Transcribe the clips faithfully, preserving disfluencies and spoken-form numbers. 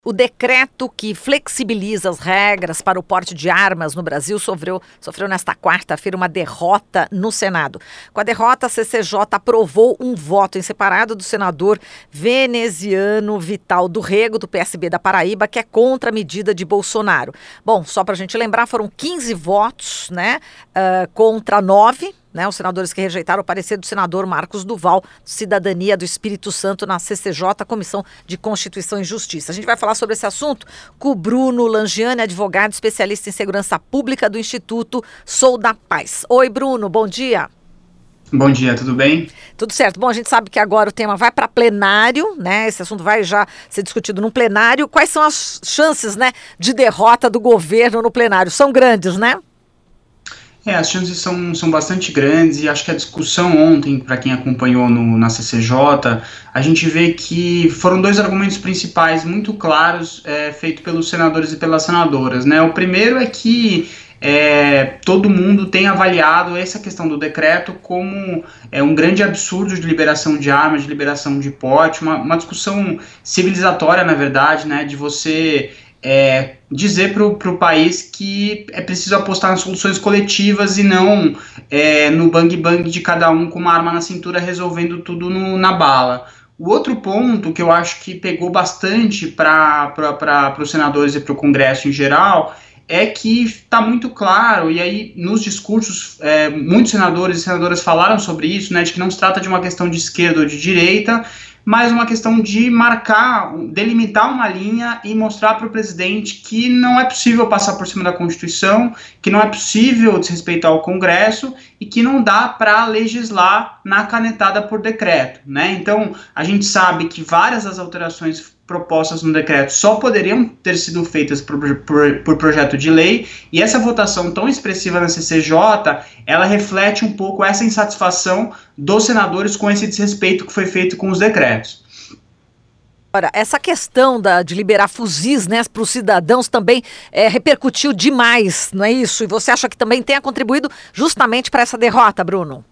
O decreto que flexibiliza as regras para o porte de armas no Brasil sofreu, sofreu nesta quarta-feira uma derrota no Senado. Com a derrota, a C C J aprovou um voto em separado do senador veneziano Vital do Rego, do P S B da Paraíba, que é contra a medida de Bolsonaro. Bom, só para a gente lembrar, foram quinze votos, né, uh, contra nove. Né, os senadores que rejeitaram o parecer do senador Marcos Duval, Cidadania do Espírito Santo, na C C J, Comissão de Constituição e Justiça. A gente vai falar sobre esse assunto com o Bruno Langiani, advogado especialista em segurança pública do Instituto Sou da Paz. Oi, Bruno, bom dia. Bom dia, tudo bem? Tudo certo. Bom, a gente sabe que agora o tema vai para plenário, né? Esse assunto vai já ser discutido no plenário. Quais são as chances, né, de derrota do governo no plenário? São grandes, né? É, as chances são, são bastante grandes e acho que a discussão ontem, para quem acompanhou no, na C C J, a gente vê que foram dois argumentos principais muito claros é, feitos pelos senadores e pelas senadoras, né? O primeiro é que é, todo mundo tem avaliado essa questão do decreto como é, um grande absurdo de liberação de armas, de liberação de porte, uma, uma discussão civilizatória, na verdade, né, de você... É, dizer para o país que é preciso apostar nas soluções coletivas e não é, no bang-bang de cada um com uma arma na cintura resolvendo tudo no, na bala. O outro ponto que eu acho que pegou bastante para os senadores e para o Congresso em geral é que está muito claro, e aí nos discursos é, muitos senadores e senadoras falaram sobre isso, né, de que não se trata de uma questão de esquerda ou de direita, mas uma questão de marcar, delimitar uma linha e mostrar para o presidente que não é possível passar por cima da Constituição, que não é possível desrespeitar o Congresso e que não dá para legislar na canetada por decreto, né? Então, a gente sabe que várias das alterações propostas no decreto só poderiam ter sido feitas por, por, por projeto de lei, e essa votação tão expressiva na C C J, ela reflete um pouco essa insatisfação dos senadores com esse desrespeito que foi feito com os decretos. Ora, essa questão da, de liberar fuzis, né, para os cidadãos também é, repercutiu demais, não é isso? E você acha que também tenha contribuído justamente para essa derrota, Bruno?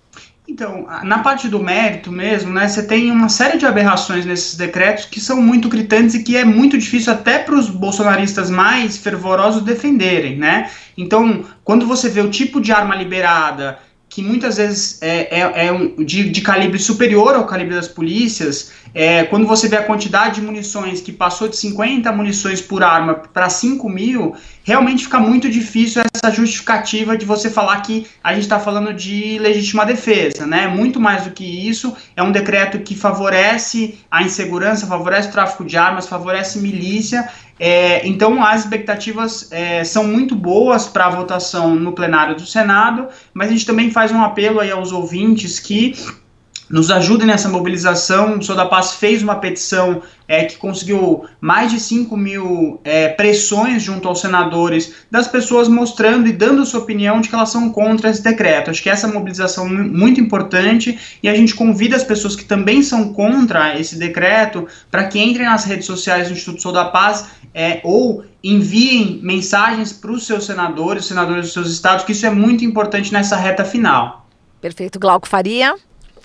Então, na parte do mérito mesmo, né, você tem uma série de aberrações nesses decretos que são muito gritantes e que é muito difícil até para os bolsonaristas mais fervorosos defenderem, né? Então, quando você vê o tipo de arma liberada, que muitas vezes é, é, é um, de, de calibre superior ao calibre das polícias, é, quando você vê a quantidade de munições que passou de cinquenta munições por arma para cinco mil, realmente fica muito difícil essa justificativa de você falar que a gente está falando de legítima defesa, né? Muito mais do que isso, é um decreto que favorece a insegurança, favorece o tráfico de armas, favorece milícia. É, então as expectativas é, são muito boas para a votação no plenário do Senado, mas a gente também faz um apelo aí aos ouvintes que nos ajudem nessa mobilização. O Sou da Paz fez uma petição é, que conseguiu mais de cinco mil é, pressões junto aos senadores, das pessoas mostrando e dando sua opinião de que elas são contra esse decreto. Acho que essa mobilização é muito importante e a gente convida as pessoas que também são contra esse decreto para que entrem nas redes sociais do Instituto Sou da Paz é, ou enviem mensagens para os seus senadores, senadores dos seus estados, que isso é muito importante nessa reta final. Perfeito. Glauco Faria.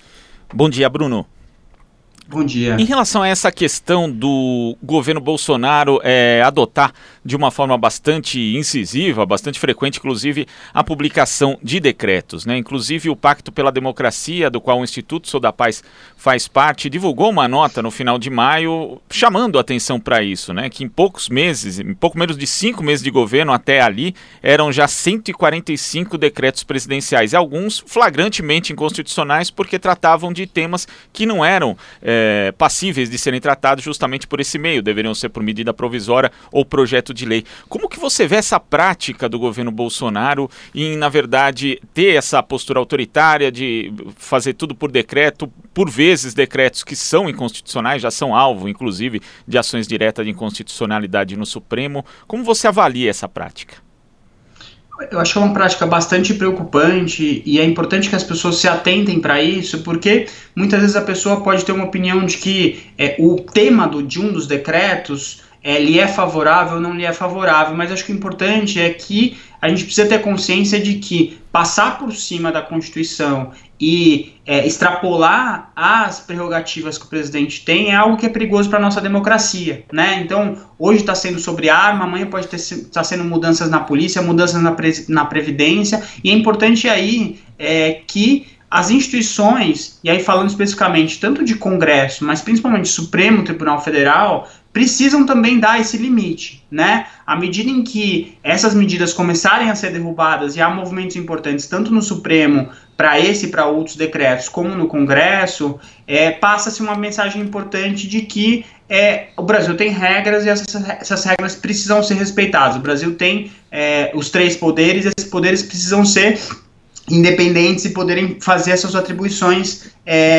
Bom dia, Bruno. Bom dia. Em relação a essa questão do governo Bolsonaro é, adotar de uma forma bastante incisiva, bastante frequente, inclusive, a publicação de decretos, né? Inclusive o Pacto pela Democracia, do qual o Instituto Sou da Paz faz parte, divulgou uma nota no final de maio chamando a atenção para isso, né? Que em poucos meses, em pouco menos de cinco meses de governo até ali, eram já cento e quarenta e cinco decretos presidenciais, alguns flagrantemente inconstitucionais porque tratavam de temas que não eram é, É, passíveis de serem tratados justamente por esse meio, deveriam ser por medida provisória ou projeto de lei. Como que você vê essa prática do governo Bolsonaro em, na verdade, ter essa postura autoritária de fazer tudo por decreto, por vezes decretos que são inconstitucionais, já são alvo, inclusive, de ações diretas de inconstitucionalidade no Supremo? Como você avalia essa prática? Eu acho que é uma prática bastante preocupante e é importante que as pessoas se atentem para isso, porque muitas vezes a pessoa pode ter uma opinião de que é, o tema do, de um dos decretos é, lhe é favorável ou não lhe é favorável, mas acho que o importante é que a gente precisa ter consciência de que passar por cima da Constituição e é, extrapolar as prerrogativas que o presidente tem é algo que é perigoso para a nossa democracia, né? Então, hoje está sendo sobre arma, amanhã pode estar tá sendo mudanças na polícia, mudanças na, pre, na Previdência, e é importante aí é, que as instituições, e aí falando especificamente tanto de Congresso, mas principalmente Supremo Tribunal Federal, precisam também dar esse limite, né? À medida em que essas medidas começarem a ser derrubadas e há movimentos importantes tanto no Supremo para esse e para outros decretos, como no Congresso, é, passa-se uma mensagem importante de que é, o Brasil tem regras e essas, essas regras precisam ser respeitadas. O Brasil tem é, os três poderes e esses poderes precisam ser independentes e poderem fazer essas atribuições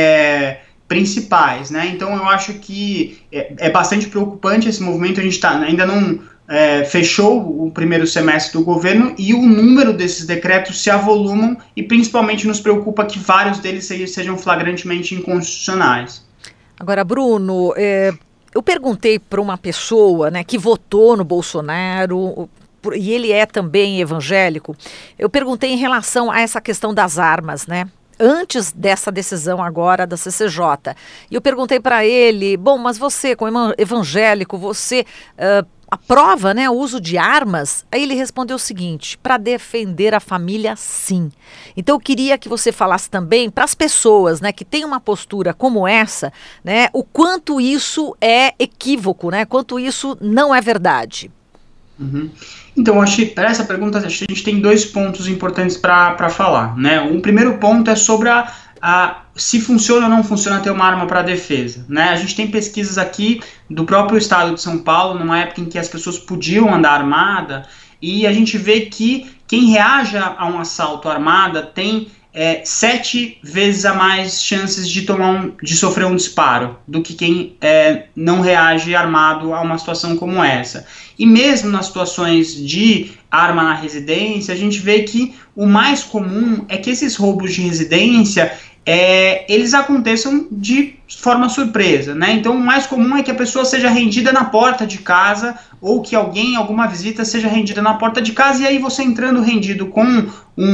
é, principais, né? Então eu acho que é, é bastante preocupante esse movimento. A gente tá, ainda não é, fechou o primeiro semestre do governo e o número desses decretos se avolumam e principalmente nos preocupa que vários deles sejam flagrantemente inconstitucionais. Agora, Bruno, é, eu perguntei para uma pessoa, né, que votou no Bolsonaro, e ele é também evangélico, eu perguntei em relação a essa questão das armas, né? Antes dessa decisão agora da C C J. E eu perguntei para ele, bom, mas você, como evangélico, você uh, aprova, né, o uso de armas? Aí ele respondeu o seguinte: para defender a família, sim. Então eu queria que você falasse também para as pessoas, né, que têm uma postura como essa, né, o quanto isso é equívoco, né, quanto isso não é verdade. Uhum. Então, acho que para essa pergunta a gente tem dois pontos importantes para falar, né? O primeiro ponto é sobre a, a, se funciona ou não funciona ter uma arma para defesa, né? A gente tem pesquisas aqui do próprio estado de São Paulo, numa época em que as pessoas podiam andar armada, e a gente vê que quem reage a um assalto armada tem é, sete vezes a mais chances de, tomar um, de sofrer um disparo do que quem é, não reage armado a uma situação como essa. E mesmo nas situações de arma na residência, a gente vê que o mais comum é que esses roubos de residência, é, eles aconteçam de forma surpresa, né? Então o mais comum é que a pessoa seja rendida na porta de casa, ou que alguém, alguma visita, seja rendida na porta de casa, e aí você entrando rendido com um,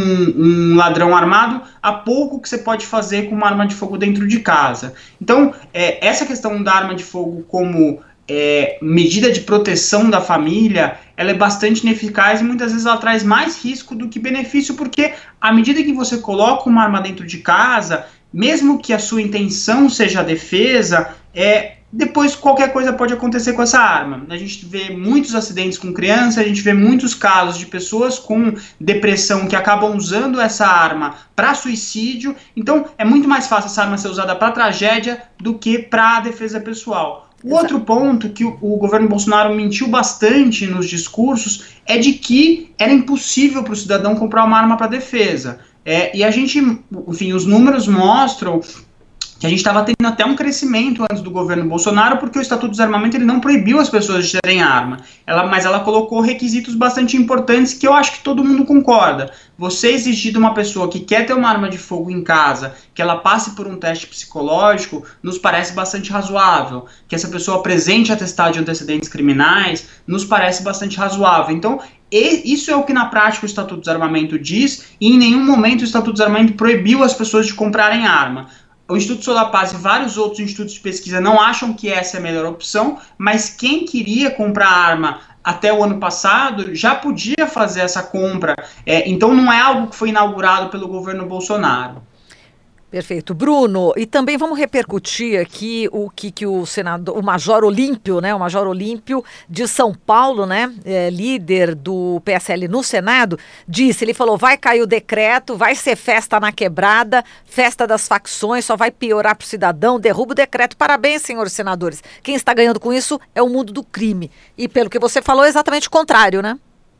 um ladrão armado, há pouco que você pode fazer com uma arma de fogo dentro de casa. Então, é, essa questão da arma de fogo como É, medida de proteção da família, ela é bastante ineficaz e muitas vezes ela traz mais risco do que benefício, porque à medida que você coloca uma arma dentro de casa, mesmo que a sua intenção seja a defesa, é, depois qualquer coisa pode acontecer com essa arma. A gente vê muitos acidentes com crianças, a gente vê muitos casos de pessoas com depressão que acabam usando essa arma para suicídio. Então é muito mais fácil essa arma ser usada para tragédia do que para defesa pessoal. O outro ponto que o, o governo Bolsonaro mentiu bastante nos discursos é de que era impossível para o cidadão comprar uma arma para defesa. É, e a gente, enfim, os números mostram que a gente estava tendo até um crescimento antes do governo Bolsonaro, porque o Estatuto do Desarmamento ele não proibiu as pessoas de terem arma, ela, mas ela colocou requisitos bastante importantes que eu acho que todo mundo concorda. Você exigir de uma pessoa que quer ter uma arma de fogo em casa, que ela passe por um teste psicológico, nos parece bastante razoável. Que essa pessoa apresente atestado de antecedentes criminais, nos parece bastante razoável. Então, e isso é o que na prática o Estatuto do Desarmamento diz, e em nenhum momento o Estatuto do Desarmamento proibiu as pessoas de comprarem arma. O Instituto Solapaz e vários outros institutos de pesquisa não acham que essa é a melhor opção, mas quem queria comprar arma até o ano passado já podia fazer essa compra. É, então não é algo que foi inaugurado pelo governo Bolsonaro. Perfeito. Bruno, e também vamos repercutir aqui o que, que o senador, o Major Olímpio, né, o Major Olímpio de São Paulo, né, é, líder do P S L no Senado, disse, ele falou, vai cair o decreto, vai ser festa na quebrada, festa das facções, só vai piorar para o cidadão, derruba o decreto. Parabéns, senhores senadores. Quem está ganhando com isso é o mundo do crime. E pelo que você falou, é exatamente o contrário, né?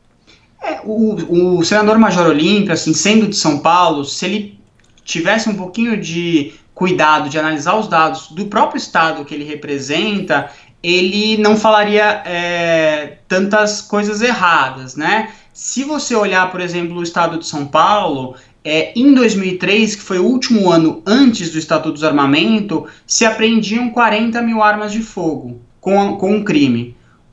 É, o, o senador Major Olímpio, assim, sendo de São Paulo, se ele tivesse um pouquinho de cuidado de analisar os dados do próprio estado que ele representa, ele não falaria é, tantas coisas erradas, né? Se você olhar, por exemplo, o estado de São Paulo, é, em dois mil e três, que foi o último ano antes do Estatuto do Desarmamento, se apreendiam quarenta mil armas de fogo com, com um crime.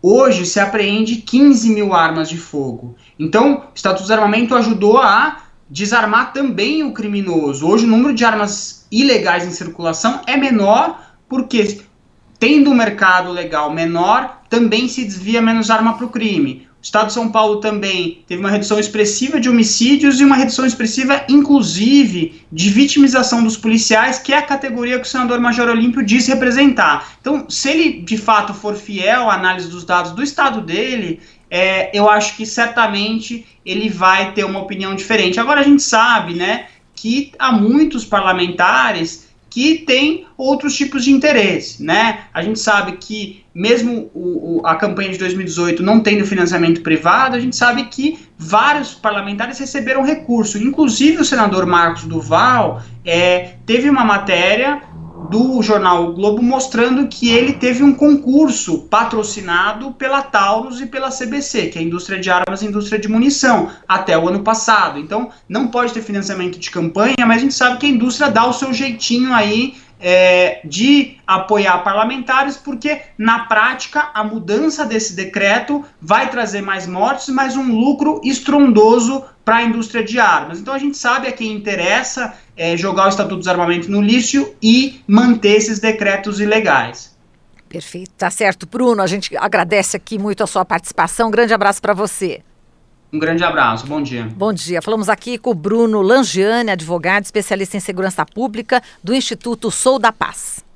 hoje se apreende quinze mil armas de fogo. Então, o Estatuto do Desarmamento ajudou a desarmar também o criminoso. Hoje o número de armas ilegais em circulação é menor, porque tendo um mercado legal menor, também se desvia menos arma para o crime. O Estado de São Paulo também teve uma redução expressiva de homicídios e uma redução expressiva, inclusive, de vitimização dos policiais, que é a categoria que o senador Major Olímpio diz representar. Então, se ele, de fato, for fiel à análise dos dados do estado dele, é, eu acho que, certamente, ele vai ter uma opinião diferente. Agora, a gente sabe, né, que há muitos parlamentares que tem outros tipos de interesse, né? A gente sabe que mesmo o, o, a campanha de dois mil e dezoito não tendo financiamento privado, a gente sabe que vários parlamentares receberam recurso, inclusive o senador Marcos Duval é, teve uma matéria do jornal o Globo mostrando que ele teve um concurso patrocinado pela Taurus e pela C B C, que é a indústria de armas e indústria de munição, até o ano passado. Então, não pode ter financiamento de campanha, mas a gente sabe que a indústria dá o seu jeitinho aí é, de apoiar parlamentares, porque, na prática, a mudança desse decreto vai trazer mais mortes, mas um lucro estrondoso para a indústria de armas. Então, a gente sabe a quem interessa é, jogar o Estatuto do Desarmamento no lixo e manter esses decretos ilegais. Perfeito, tá certo. Bruno, a gente agradece aqui muito a sua participação. Um grande abraço para você. Um grande abraço, bom dia. Bom dia. Falamos aqui com o Bruno Langiani, advogado, especialista em segurança pública do Instituto Sou da Paz.